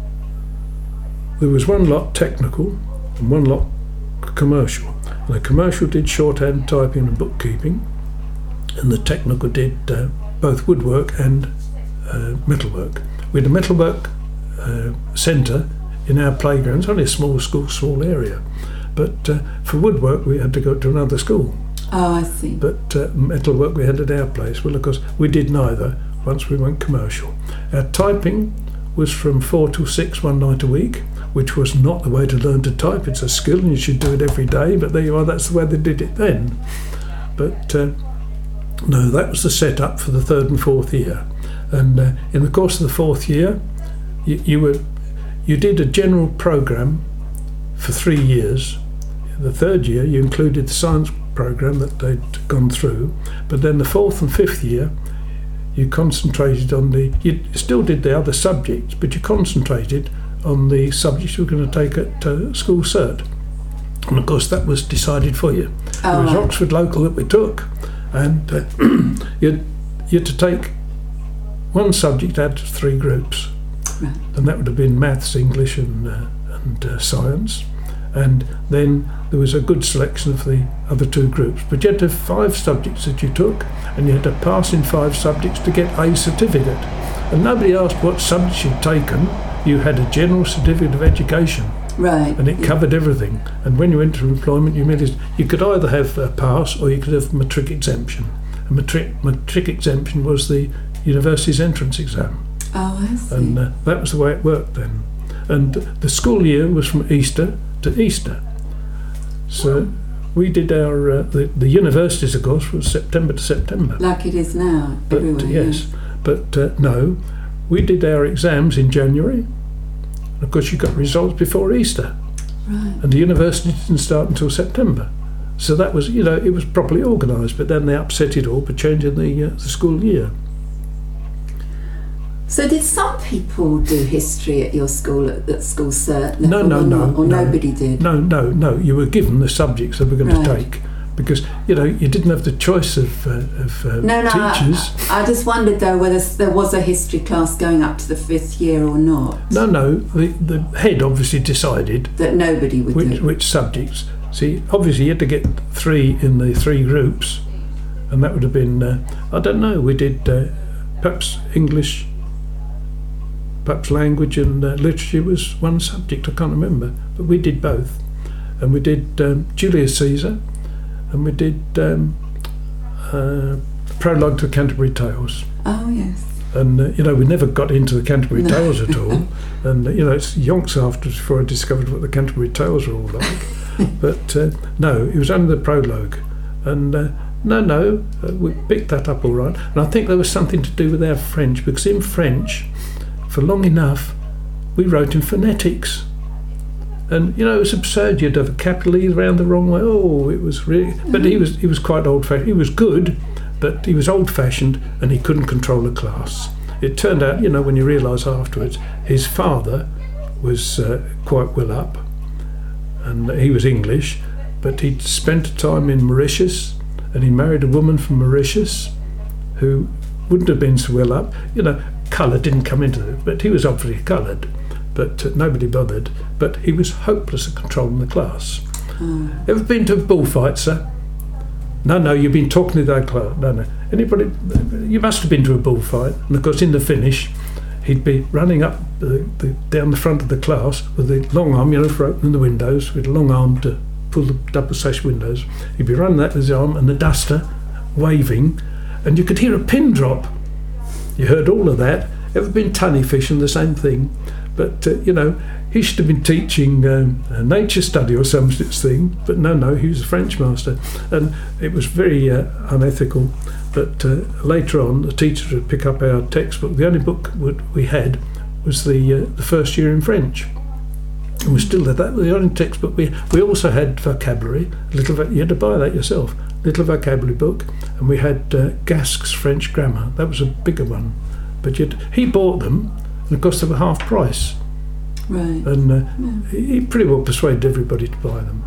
there was one lot technical and one lot commercial. And the commercial did shorthand typing and bookkeeping, and the technical did uh, both woodwork and uh, metalwork. We had a metalwork uh, centre in our playgrounds, only a small school, small area. But uh, for woodwork, we had to go to another school. Oh, I see. But uh, metalwork we had at our place. Well, of course, we did neither once we went commercial. Our typing was from four till six one night a week, which was not the way to learn to type. It's a skill and you should do it every day, but there you are, that's the way they did it then. But uh, no, that was the setup for the third and fourth year. And uh, in the course of the fourth year, you, you were you did a general programme for three years. In the third year, you included the science programme that they'd gone through, but then the fourth and fifth year, you concentrated on the, you still did the other subjects, but you concentrated on the subjects you were going to take at uh, school cert. And of course that was decided for you. Oh, it was right. Oxford Local that we took, and uh, you, had, you had to take one subject out of three groups. Right. And that would have been maths, English and, uh, and uh, science. And then there was a good selection of the other two groups. But you had to have five subjects that you took, and you had to pass in five subjects to get a certificate. And nobody asked what subjects you'd taken. You had a general certificate of education, Right. and it yeah. covered everything. And when you went to employment, you made it, you could either have a pass or you could have matric exemption. And matric, matric exemption was the university's entrance exam. Oh, I see. And uh, that was the way it worked then. And the school year was from Easter to Easter. So we did our, uh, the, the universities, of course, was September to September. Like it is now, But everywhere. yes, but uh, no, we did our exams in January. And of course, you got results before Easter, Yeah. Right. and the university didn't start until September. So that was, you know, it was properly organised. But then they upset it all by changing the uh, the school year. So did some people do history at your school, at, at school cert level, No, no, or no, not? Or no. nobody did? No, no, no. You were given the subjects that we're going to Right. take, because you know you didn't have the choice of uh, of uh, No, no, teachers. I, I just wondered though whether there was a history class going up to the fifth year or not. No, no. The the head obviously decided That nobody would which do. which subjects. See, obviously you had to get three in the three groups, and that would have been uh, I don't know. We did uh, perhaps English, perhaps language and uh, literature was one subject. I can't remember, but we did both, and we did um, Julius Caesar, and we did um, uh, prologue to the Canterbury Tales. Oh yes. And uh, you know, we never got into the Canterbury No. Tales at all. And uh, you know, it's yonks afterwards before I discovered what the Canterbury Tales were all like. But uh, no, it was only the prologue. And uh, no, no, uh, we picked that up all right. And I think there was something to do with our French, because in French, for long enough, we wrote in phonetics. And you know, it was absurd. You'd have a capital E around the wrong way. Oh, it was really. But he was he was quite old-fashioned. He was good, but he was old-fashioned, and he couldn't control a class. It turned out, you know, when you realise afterwards, his father was uh, quite well up, and he was English, but he'd spent time in Mauritius, and he married a woman from Mauritius who wouldn't have been so well up. You know, colour didn't come into it, but he was obviously coloured, but uh, nobody bothered. But he was hopeless at controlling the class. Oh. Ever been to a bullfight, sir? No, no, you've been talking to that class. No, no. Anybody? You must have been to a bullfight. And of course, in the finish, he'd be running up the, the, down the front of the class with the long arm, you know, for opening the windows, with a long arm to pull the double sash windows. He'd be running that with his arm and the duster, waving, and you could hear a pin drop. You heard all of that. Ever been tunny fishing? The same thing. But, uh, you know, he should have been teaching um, a nature study or some such thing. But no, no, he was a French master. And it was very uh, unethical. But uh, later on, the teacher would pick up our textbook. The only book we had was the uh, the first year in French. And we still had that. The only textbook we we also had vocabulary. A little vo- you had to buy that yourself. Little vocabulary book, and we had uh, Gasque's French grammar. That was a bigger one. But you'd, he bought them, and of course they were half price. Right. And uh, yeah. he, he pretty well persuaded everybody to buy them.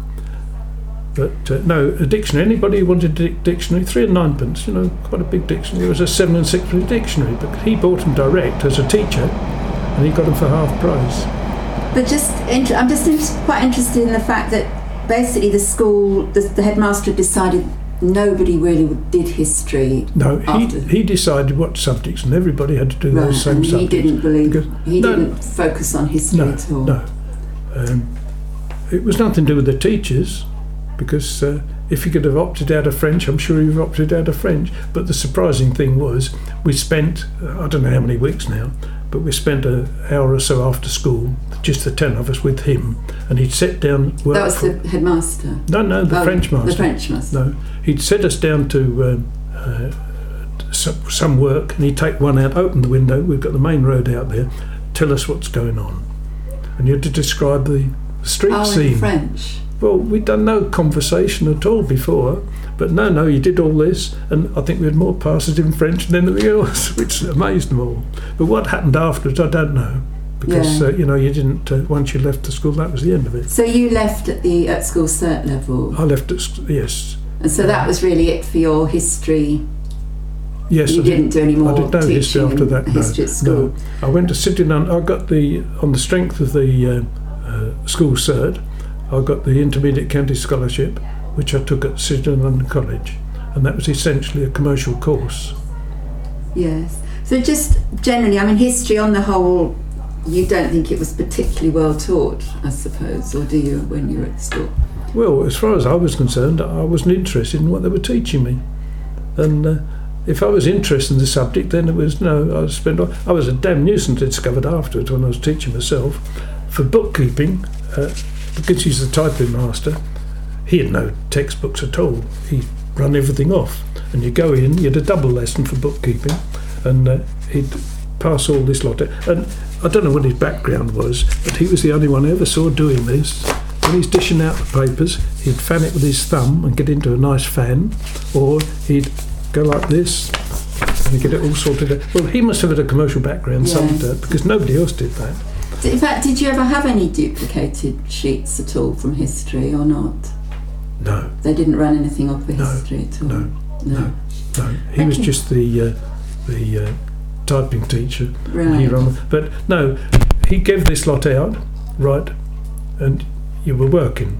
But uh, no, a dictionary. Anybody who wanted a dictionary, three and ninepence. You know, quite a big dictionary. It was a seven and sixpence dictionary, but he bought them direct as a teacher, and he got them for half price. But just, inter- I'm just inter- quite interested in the fact that basically the school, the, the headmaster decided nobody really did history. No, he after. he decided what subjects, and everybody had to do Right, those same and subjects. he didn't believe, Because- he no, didn't focus on history no, at all. No, um, it was nothing to do with the teachers, because uh, if you could have opted out of French, I'm sure you've opted out of French. But the surprising thing was, we spent, uh, I don't know how many weeks now, but we spent an hour or so after school, just the ten of us with him, and he'd sit down. Work That was for, the headmaster? No, no, the oh, French master. The French master. No, he'd set us down to uh, uh, some, some work, and he'd take one out, open the window, we've got the main road out there, tell us what's going on. And you had to describe the street oh, scene. in French? Well, we'd done no conversation at all before, but no, no, you did all this, and I think we had more passes in French than anything else, which amazed them all. But what happened afterwards, I don't know, because Yeah. uh, you know, you didn't. Uh, once you left the school, that was the end of it. So you left at the at school cert level, I left at sc- yes, and so that was really it for your history. yes. You I didn't do any more I did no teaching history after that. and No, history at school. no. I went to Sydney. I got the on the strength of the uh, uh, school cert. I got the intermediate county scholarship, which I took at Sydney London College, and that was essentially a commercial course. Yes. So just generally, I mean, history on the whole, you don't think it was particularly well taught, I suppose, or do you, when you were at school? Well, as far as I was concerned, I wasn't interested in what they were teaching me, and uh, if I was interested in the subject, then it was no. I spent. I was a damn nuisance. I discovered afterwards when I was teaching myself for bookkeeping. Uh, Because he's the typing master, he had no textbooks at all. He'd run everything off, and you go in, you had a double lesson for bookkeeping, and uh, he'd pass all this lot. And I don't know what his background was, but he was the only one I ever saw doing this. When he's dishing out the papers, he'd fan it with his thumb and get into a nice fan, or he'd go like this and get it all sorted out. Well, he must have had a commercial background, Yes. somewhere, because nobody else did that. In fact, did you ever have any duplicated sheets at all from history or not? No. They didn't run anything off for No, history at all? no, No. No, he was Okay. just the uh, the uh, typing teacher. Right. He ran, but no, he gave this lot out, right, and you were working.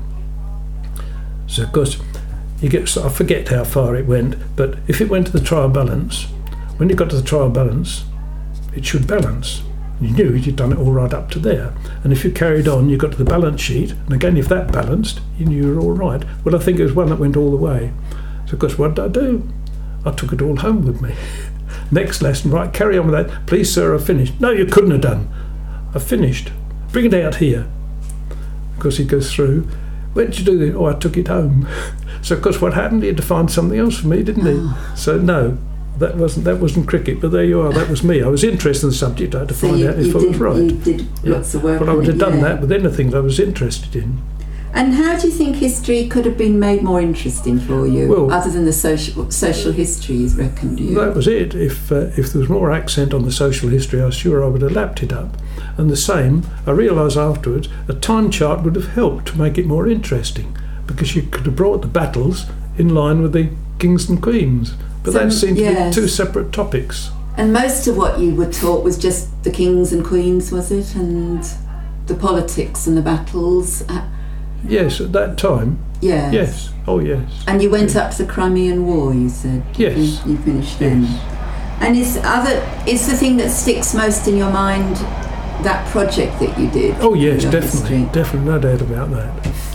So of course, you get. I forget how far it went, but if it went to the trial balance, when you got to the trial balance, it should balance. You knew you'd done it all right up to there, and if you carried on, you got to the balance sheet, and again, if that balanced, you knew you were all right. Well, I think it was one that went all the way. So of course, what did I do? I took it all home with me. Next lesson, right, carry on with that. Please, sir, I've finished. No, you couldn't have done. I've finished. Bring it out here. Of course, he goes through. Where did you do this? Oh, I took it home. So, of course, what happened? He had to find something else for me, didn't he? Oh. So, no, that wasn't that wasn't cricket. But there you are. That was me. I was interested in the subject. I had to So find you, out if you I did, was right. you did Yeah. lots of work But I on would it, have done yeah. that with anything that I was interested in. And how do you think history could have been made more interesting for you, Well- other than the social social histories, reckon you? That was it. If uh, if there was more accent on the social history, I'm sure I would have lapped it up. And the same, I realised afterwards, a time chart would have helped to make it more interesting, because you could have brought the battles in line with the kings and queens. But So, that seemed to yes. be two separate topics. And most of what you were taught was just the kings and queens, was it? And the politics and the battles? Uh, Yes, at that time. yes. Yes. Oh, yes. And you went up to the Crimean War, you said? Yes. You, you finished then? Yes. And is other is the thing that sticks most in your mind that project that you did? Oh, yes, your definitely. history? Definitely, no doubt about that.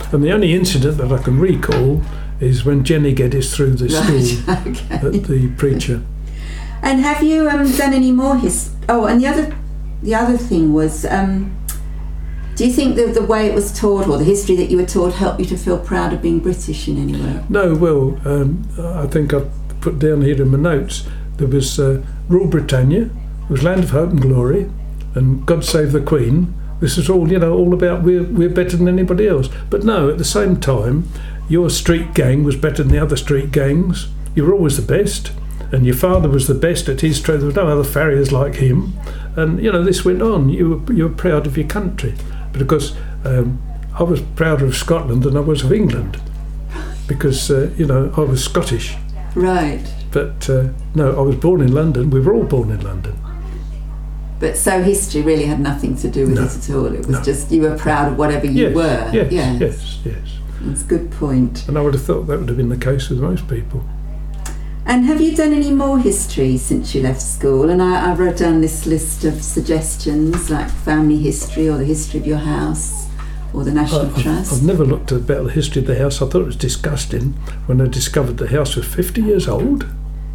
And the only incident that I can recall is when Jenny Geddes threw the Right, stool okay. at the preacher. And have you um, done any more his? Oh, and the other, the other thing was, um, do you think that the way it was taught, or the history that you were taught, helped you to feel proud of being British in any way? No, well, um, I think I've put down here in my notes, there was uh, Rule Britannia, there was Land of Hope and Glory, and God Save the Queen. This is all, you know, all about we're, we're better than anybody else. But no, at the same time, your street gang was better than the other street gangs. You were always the best. And your father was the best at his trade. There were no other farriers like him. And, you know, this went on. You were, you were proud of your country. But of course, um, I was prouder of Scotland than I was of England. Because, uh, you know, I was Scottish. Right. But, uh, no, I was born in London. We were all born in London. But so history really had nothing to do with No. it at all. It was No. just you were proud of whatever you Yes, were. yes, Yes. yes, yes. That's a good point. And I would have thought that would have been the case with most people. And have you done any more history since you left school? And I, I wrote down this list of suggestions, like family history or the history of your house or the National I- I've, Trust. I've never looked at about the history of the house. I thought it was disgusting when I discovered the house was fifty years old.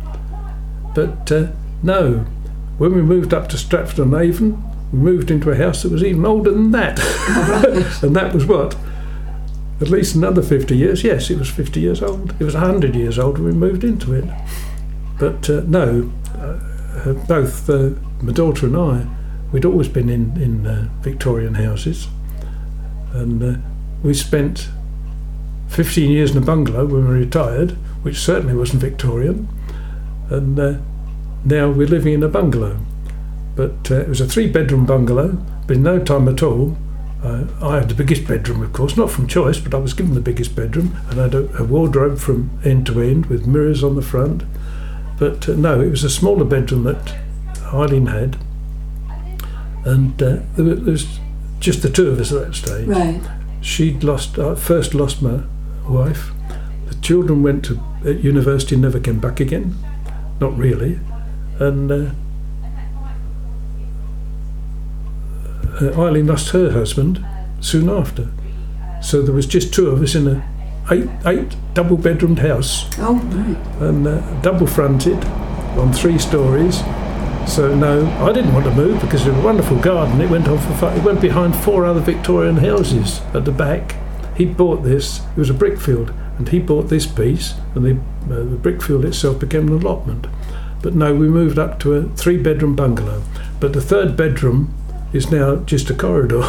But uh, no, when we moved up to Stratford-on-Avon, we moved into a house that was even older than that. Right. And that was what? At least another fifty years. Yes, it was fifty years old. It was one hundred years old when we moved into it. But uh, no, uh, both uh, my daughter and I, we'd always been in, in uh, Victorian houses. And uh, we spent fifteen years in a bungalow when we retired, which certainly wasn't Victorian. And uh, now we're living in a bungalow. But uh, it was a three-bedroom bungalow, but in no time at all, uh, I had the biggest bedroom, of course, not from choice, but I was given the biggest bedroom, and I had a, a wardrobe from end to end with mirrors on the front. But uh, no, it was a smaller bedroom that Eileen had, and uh, there was, there was just the two of us at that stage. Right. She'd lost, uh, first lost my wife. The children went to at university and never came back again. Not really. And uh, uh, Eileen lost her husband soon after. So there was just two of us in a eight, eight double-bedroomed house, Oh, right. and uh, double-fronted on three stories. So no, I didn't want to move because it was a wonderful garden. It went on for five, it went behind four other Victorian houses at the back. He bought this. It was a brick field, and he bought this piece, and the, uh, the brick field itself became an allotment. But no, we moved up to a three-bedroom bungalow. But the third bedroom is now just a corridor.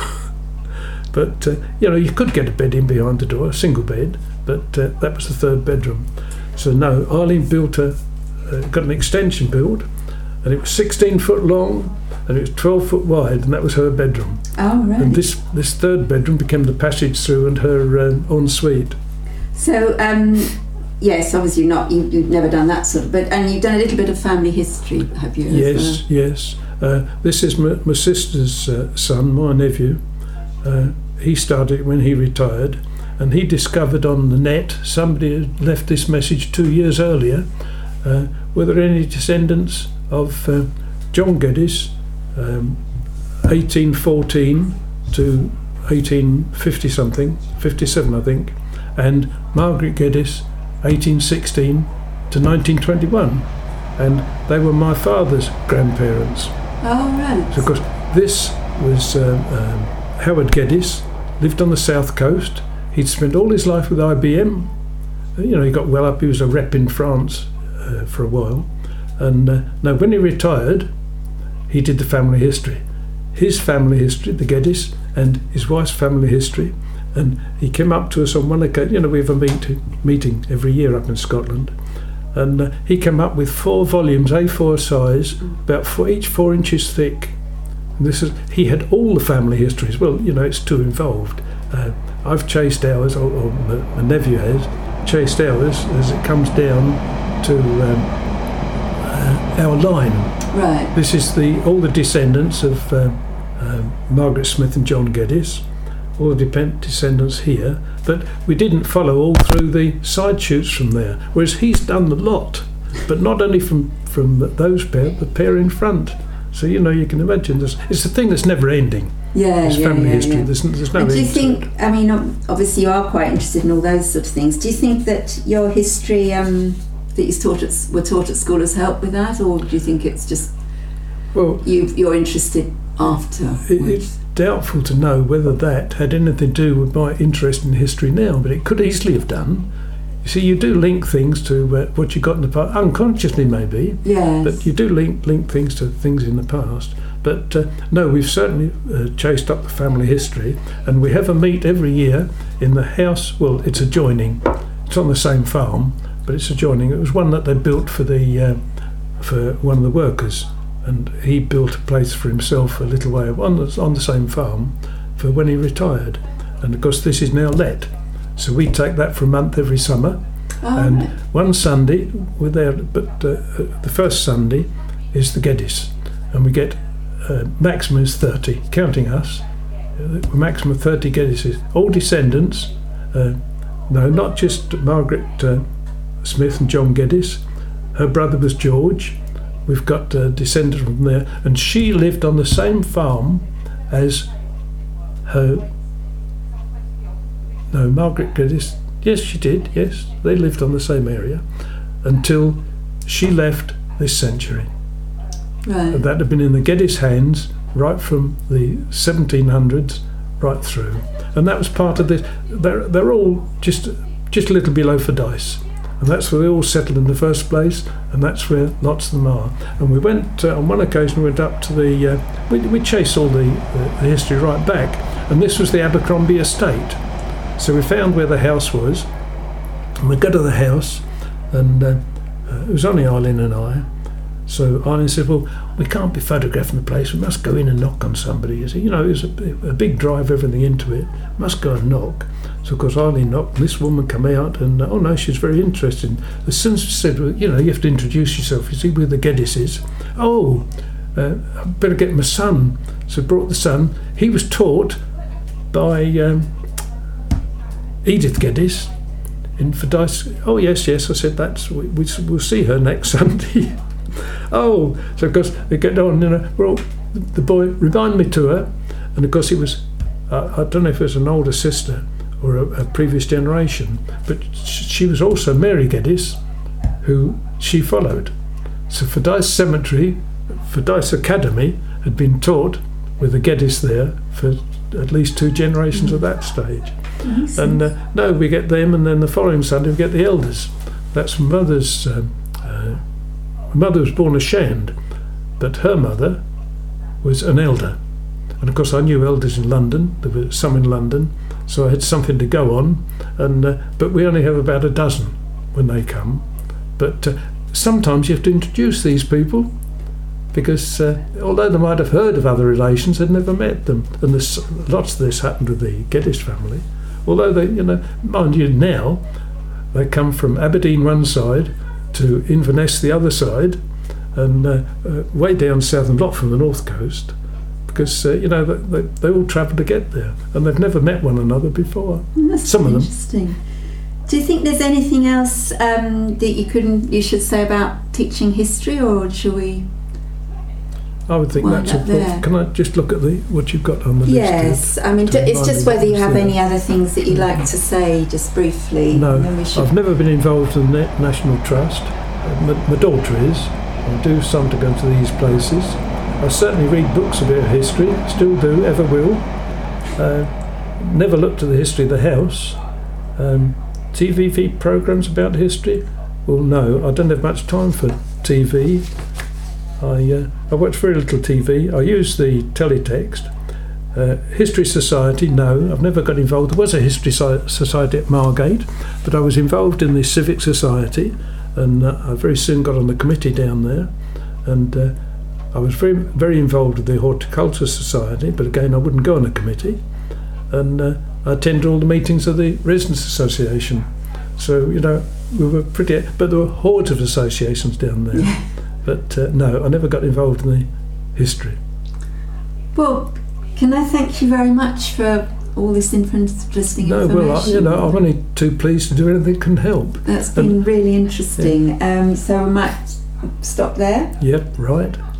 But uh, you know, you could get a bed in behind the door, a single bed. But uh, that was the third bedroom. So no, Eileen built a, uh, got an extension built. And it was sixteen foot long and it was twelve foot wide, and that was her bedroom. Oh, right. And this, this third bedroom became the passage through and her um, ensuite. So, um, yes, obviously not. You, you've never done that sort of, but and you've done a little bit of family history, have you? as Yes, well? yes. Uh, this is my, my sister's uh, son, my nephew. Uh, he started it when he retired, and he discovered on the net somebody had left this message two years earlier. Uh, were there any descendants of uh, John Geddes, um, eighteen fourteen to eighteen fifty something, fifty-seven I think, and Margaret Geddes, eighteen sixteen to nineteen twenty-one, and they were my father's grandparents. Oh, right. So of course this was uh, um, Howard Geddes, lived on the south coast. He'd spent all his life with I B M. You know, he got well up. He was a rep in France uh, for a while. And uh, now when he retired, he did the family history. His family history, the Geddes, and his wife's family history. And he came up to us on one occasion. You know, we have a meeting, meeting every year up in Scotland. And uh, he came up with four volumes, A four size, about four, each four inches thick. And this is, he had all the family histories. Well, you know, it's too involved. Uh, I've chased ours, or, or my, my nephew has, chased ours as it comes down to um, uh, our line. Right. This is the all the descendants of uh, uh, Margaret Smith and John Geddes, all the depend- descendants here, but we didn't follow all through the side shoots from there, whereas he's done the lot, but not only from, from those pair, the pair in front. So, you know, you can imagine this. It's a thing that's never ending. Yeah, It's yeah, family yeah, history. yeah. There's, there's no And do you end to it. think, I mean, ob- obviously you are quite interested in all those sort of things. Do you think that your history um, that you taught at, were taught at school has helped with that, or do you think it's just Well, you, you're interested after? it, it's doubtful to know whether that had anything to do with my interest in history now, but it could easily have done. You see, you do link things to uh, what you got in the past, unconsciously maybe, Yes. but you do link link things to things in the past. But uh, no, we've certainly uh, chased up the family history, and we have a meet every year in the house. Well, it's adjoining. It's on the same farm, but it's adjoining. It was one that they built for the uh, for one of the workers, and he built a place for himself a little way on the, on the same farm for when he retired. And of course, this is now let, so we take that for a month every summer. Oh, and right. one Sunday we're there, but uh, the first Sunday is the Geddes, and we get uh, maximum is thirty, counting us. Uh, maximum thirty Geddeses, all descendants. Uh, no, not just Margaret uh, Smith and John Geddes. Her brother was George. We've got uh, descendants from there, and she lived on the same farm as her. No, Margaret Geddes. Yes, she did. Yes, they lived on the same area until she left this century. Right. And that had been in the Geddes hands right from the seventeen hundreds right through, and that was part of this. They're they're all just just a little below Fordyce, and that's where they all settled in the first place, and that's where lots of them are. And we went uh, on one occasion. We went up to the. Uh, we we chased all the, uh, the history right back, and this was the Abercrombie estate. So we found where the house was, and we go to the house, and uh, uh, it was only Eileen and I. So Eileen said, well, we can't be photographing the place, we must go in and knock on somebody. You see, you know, it was a, a big drive, everything into it, must go and knock. So of course Eileen knocked, and this woman came out, and uh, oh no, she's very interested. As soon as she said, well, you know, you have to introduce yourself, you see, we're the Geddeses. Oh, uh, I better get my son. So brought the son. He was taught by um, Edith Geddes in Fordyce. Oh yes, yes, I said, that's, we, we, we'll see her next Sunday. Oh, so of course they get on, you know, well, the boy reminded me to her, and of course he was, uh, I don't know if it was an older sister or a, a previous generation, but sh- she was also Mary Geddes, who she followed. So Fordyce Cemetery, Fordyce Academy had been taught with the Geddes there for at least two generations mm. at that stage. Nice. And uh, no, we get them, and then the following Sunday we get the elders. That's mother's. Um, uh, mother was born a Shand, but her mother was an elder. And of course I knew elders in London, there were some in London, so I had something to go on. And uh, but we only have about a dozen when they come. But uh, sometimes you have to introduce these people, because uh, although they might have heard of other relations, they'd never met them. And there's lots of this happened with the Geddes family. Although they, you know, mind you, now they come from Aberdeen one side to Inverness the other side, and uh, uh, way down south, and lot from the north coast, because uh, you know they, they, they all travel to get there, and they've never met one another before. That's Some of them. Interesting. Do you think there's anything else um, that you couldn't, you should say about teaching history, or shall we? I would think Wind that's up a. there. Can I just look at the what you've got on the Yes, list? I mean, to it's remind just me whether you what's have there. any other things that you'd like to say, just briefly. No, and then we should. I've never been involved in the National Trust. Uh, my, my daughter is. I do some to go to these places. I certainly read books about history, still do, ever will. Uh, never looked at the history of the house. Um, T V programmes about history? Well, no, I don't have much time for T V. I uh, I watch very little T V. I use the teletext. Uh, History Society, no, I've never got involved. There was a History so- Society at Margate, but I was involved in the Civic Society, and uh, I very soon got on the committee down there, and uh, I was very very involved with the Horticulture Society, but again I wouldn't go on a committee, and uh, I attended all the meetings of the Residents Association. So, you know, we were pretty, but there were hordes of associations down there. Yeah. But uh, no, I never got involved in the history. Well, can I thank you very much for all this interesting No, information? well, I, you know, I'm only too pleased to do anything that can help. That's been Um, really interesting. Um, so we might stop there. Yep, right.